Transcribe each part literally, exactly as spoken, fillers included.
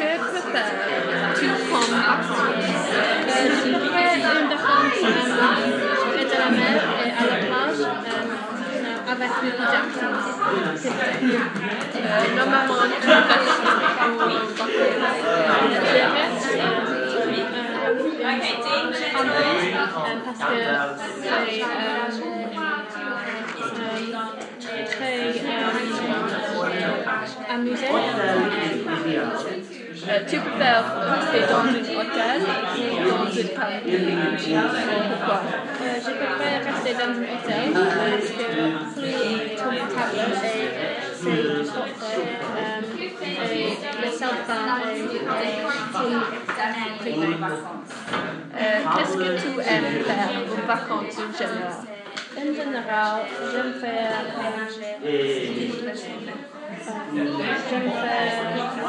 préfères-tu comme vacances? Euh, je préfère une vacance euh, près de la mer et à la plage euh, avec beaucoup d'activités. Euh, normalement, tu restes où en vacances? Je reste euh, euh, en ville euh, parce que c'est euh, euh, très euh, amusant. Euh, tu préfères rester dans un hôtel ou dans une cabine? Pourquoi? Euh, je préfère rester dans un hôtel parce que c'est plus confortable et c'est propre euh, et le sympa est privé. Euh, Qu'est-ce que tu aimes faire aux vacances en général? En général, j'aime faire euh, euh, j'aime faire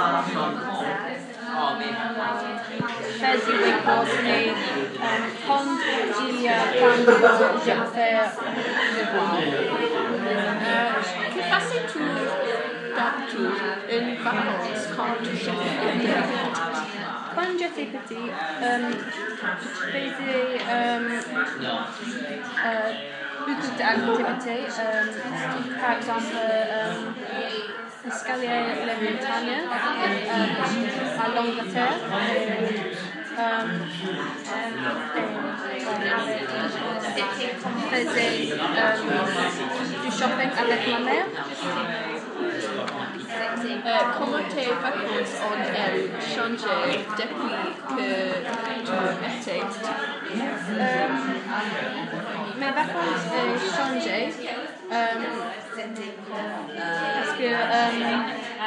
faire du wakeboard et euh, quand il y a plein de temps, j'aime faire le voile. Euh, que faisais-tu d'habitude une vacance quand tu étais petit? Quand j'étais petit, euh, je faisais euh, euh, beaucoup d'activités, euh, par exemple euh, escalader les montagnes euh, à l'Angleterre. Euh, et faisais euh, du shopping avec ma mère. Euh, comment tes vacances ont changé depuis que tu étais petit? Euh, mes vacances ont changé euh, parce que euh,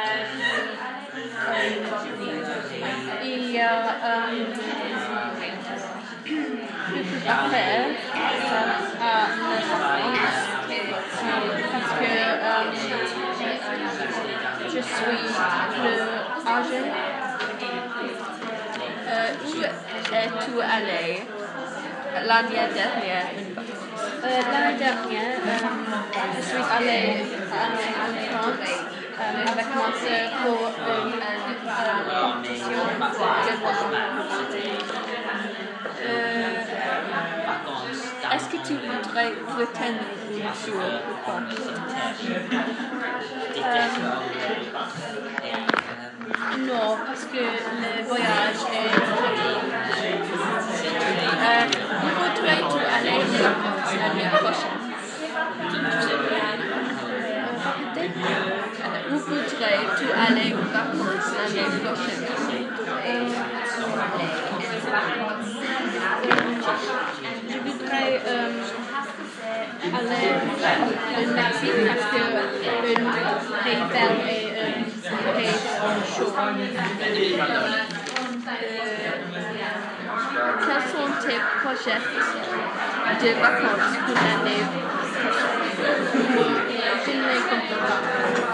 euh, il y a euh, beaucoup à faire euh, à mes vacances parce que euh, je suis plus âgée. Euh, où es-tu allé l'année dernière une vacance? Euh, L'année dernière, euh, je suis allée en, en France euh, avec ma soeur pour une euh, compétition de voile. Euh, Est-ce que tu voudrais retourner un jour ou pas? Euh, non, parce que le voyage est... Euh, où voudrais-tu aller en vacances l'année prochaine? Euh, Où voudrais-tu aller en vacances l'année prochaine? Je voudrais euh, aller au Mexique parce que un pays belle et un pays chaud. Quels sont tes projets de vacances pour l'année prochaine? Je ne les comprends pas.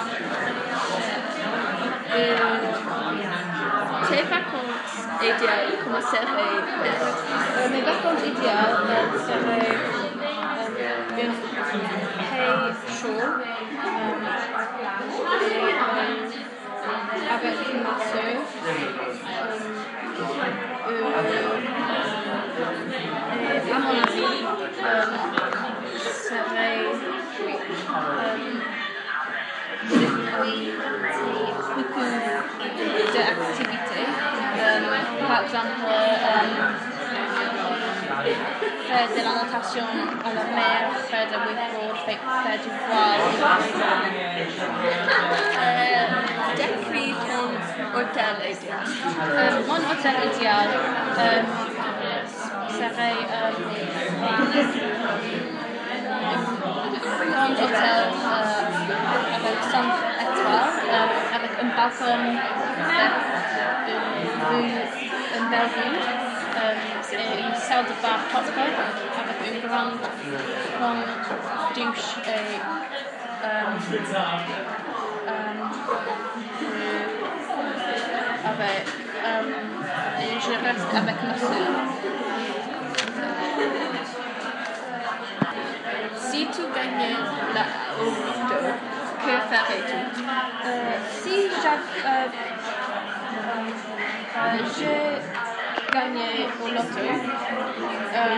Euh, tes vacances idéales, comment seraient-elles? Euh, mes vacances idéales euh, seraient euh, un pays chaud euh, et, euh, avec ma soeur. Euh, euh, et à mon avis, euh, serait euh, beaucoup d'activités. Euh, par exemple, euh, faire de la natation à la mer, faire de wakeboard, faire du voile. Euh, décris ton hôtel idéal. Euh, mon hôtel idéal euh, serait euh, un grand hôtel euh, avec cinq étoiles, euh, avec un balcon, une, vue, une belle vue, euh, et une salle de bain propre avec une grande, grande douche et euh, euh, avec, euh, et je reste avec ma soeur. Si tu gagnais la au loto, que ferais-tu? Euh, si j'avais euh, Euh, j'ai gagné au loto. Euh,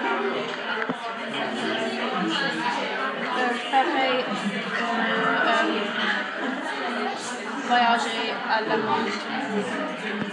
euh, ferais euh, euh, voyager à la monde.